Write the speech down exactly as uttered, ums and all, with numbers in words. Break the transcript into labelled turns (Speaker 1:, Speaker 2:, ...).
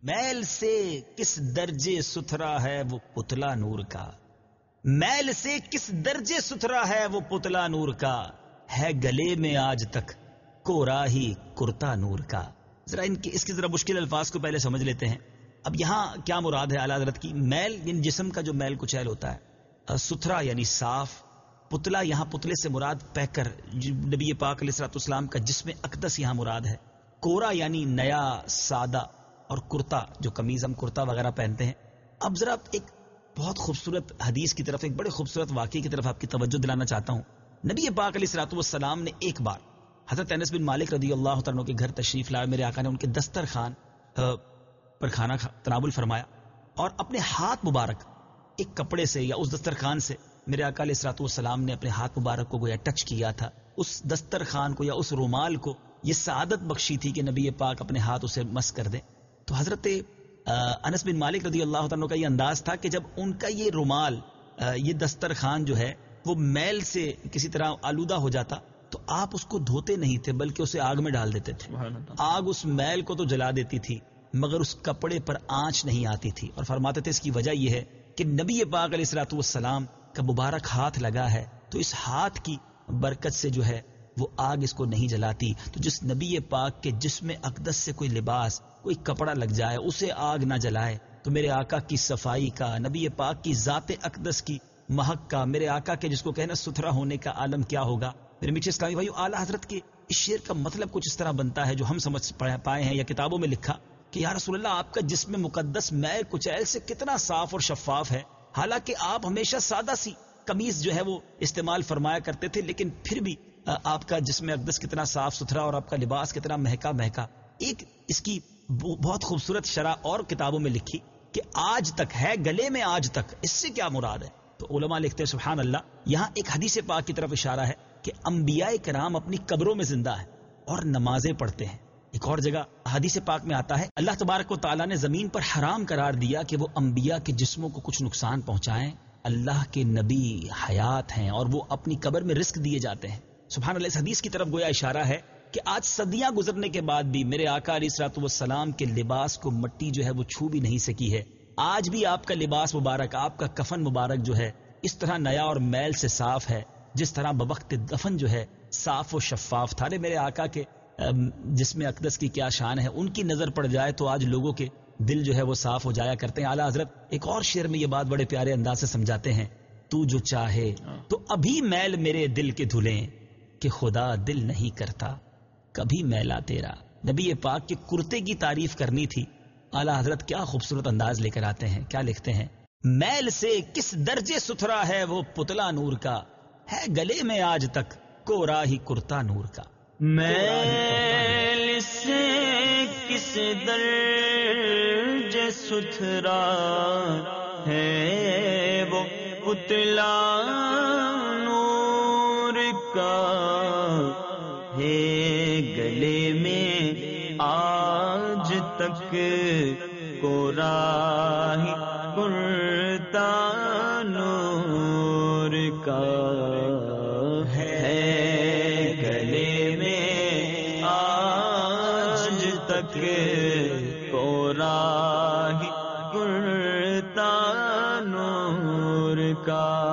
Speaker 1: میل سے کس درجے ستھرا ہے وہ پتلا نور کا، میل سے کس درجے ستھرا ہے وہ پتلا نور کا، ہے گلے میں آج تک کورا ہی کرتا نور کا۔ ذرا ان کی اس کے ذرا مشکل الفاظ کو پہلے سمجھ لیتے ہیں۔ اب یہاں کیا مراد ہے اعلیٰ حضرت کی؟ میل یعنی جسم کا جو میل کچیل ہوتا ہے، ستھرا یعنی صاف، پتلا یہاں پتلے سے مراد پیکر، نبی پاک علیہ الصلوۃ والسلام کا جسم اقدس یہاں مراد ہے، کورا یعنی نیا سادہ، اور کرتا جو قمیض ہم کرتا وغیرہ پہنتے ہیں۔ اب ذرا ایک بہت خوبصورت حدیث کی طرف، ایک بڑے خوبصورت واقعے کی طرف آپ کی توجہ دلانا چاہتا ہوں۔ نبی پاک علیہ الصلوۃ والسلام نے ایک بار حضرت انس بن مالک رضی اللہ تعالیٰ عنہ کے گھر تشریف لائے، میرے آقا نے ان کے دسترخوان پر کھانا تناول فرمایا اور اپنے ہاتھ مبارک ایک کپڑے سے یا اس دسترخوان سے میرے آقا علیہ الصلوۃ والسلام نے اپنے ہاتھ مبارک کو گویا ٹچ کیا تھا، اس دسترخوان کو یا اس رومال کو یہ سعادت بخشی تھی کہ نبی پاک اپنے ہاتھ اسے مس کر دیں۔ تو حضرت انس بن مالک رضی اللہ عنہ کا یہ انداز تھا کہ جب ان کا یہ رومال یہ دسترخوان جو ہے وہ میل سے کسی طرح آلودہ ہو جاتا تو آپ اس کو دھوتے نہیں تھے بلکہ اسے آگ میں ڈال دیتے تھے۔ آگ اس میل کو تو جلا دیتی تھی مگر اس کپڑے پر آنچ نہیں آتی تھی، اور فرماتے تھے اس کی وجہ یہ ہے کہ نبی پاک علیہ الصلوۃ والسلام کا مبارک ہاتھ لگا ہے تو اس ہاتھ کی برکت سے جو ہے وہ آگ اس کو نہیں جلاتی۔ تو جس نبی پاک کے جسم اقدس سے کوئی لباس کوئی کپڑا لگ جائے اسے آگ نہ جلائے تو میرے آقا کی صفائی کا، نبی پاک کی ذات اقدس کی مہک کا، میرے آقا کے جس کو کہنا ستھرا ہونے کا عالم کیا ہوگا۔ میرے میٹھے اسلامی بھائیو، اعلیٰ حضرت کے اس شعر کا مطلب کچھ اس طرح بنتا ہے جو ہم سمجھ پائے ہیں یا کتابوں میں لکھا کہ یا رسول اللہ آپ کا جسم مقدس میل کچیل سے کتنا صاف اور شفاف ہے، حالانکہ آپ ہمیشہ سادہ سی قمیض جو ہے وہ استعمال فرمایا کرتے تھے لیکن پھر بھی آپ کا جسم اقدس کتنا صاف ستھرا اور آپ کا لباس کتنا مہکا مہکا۔ ایک اس کی بہت خوبصورت شرح اور کتابوں میں لکھی کہ آج تک ہے گلے میں آج تک، اس سے کیا مراد ہے؟ تو علماء لکھتے ہیں سبحان اللہ، یہاں ایک حدیث پاک کی طرف اشارہ ہے کہ انبیاء کرام اپنی قبروں میں زندہ ہیں اور نمازیں پڑھتے ہیں۔ ایک اور جگہ حدیث پاک میں آتا ہے اللہ تبارک و تعالیٰ نے زمین پر حرام قرار دیا کہ وہ انبیاء کے جسموں کو کچھ نقصان پہنچائیں، اللہ کے نبی حیات ہیں اور وہ اپنی قبر میں رزق دیے جاتے ہیں۔ سبحان اللہ، اس حدیث کی طرف گویا اشارہ ہے کہ آج صدیاں گزرنے کے بعد بھی میرے آقا علیہ الصلوۃ والسلام کے لباس کو مٹی جو ہے وہ چھو بھی نہیں سکی ہے۔ آج بھی آپ کا لباس مبارک، آپ کا کفن مبارک جو ہے اس طرح نیا اور میل سے صاف ہے جس طرح بوقت دفن جو ہے صاف و شفاف تھا۔ میرے آقا کے جسم اقدس کی کیا شان ہے، ان کی نظر پڑ جائے تو آج لوگوں کے دل جو ہے وہ صاف ہو جایا کرتے ہیں۔ اعلیٰ حضرت ایک اور شعر میں یہ بات بڑے پیارے انداز سے سمجھاتے ہیں، تو جو چاہے تو ابھی میل میرے دل کے دھلیں کہ خدا دل نہیں کرتا کبھی میلا تیرا۔ نبی پاک کے کرتے کی تعریف کرنی تھی، اعلیٰ حضرت کیا خوبصورت انداز لے کر آتے ہیں، کیا لکھتے ہیں؟ میل سے کس درجے ستھرا ہے وہ پتلا نور کا، ہے گلے میں آج تک کورا ہی کرتا نور کا۔
Speaker 2: میل سے کس درجے ستھرا ہے وہ پتلا نور کا، ہے گلے میں آج تک کورا ہی کرتا نور کا، ہے گلے میں آج تک کورا ہی کرتا نور کا۔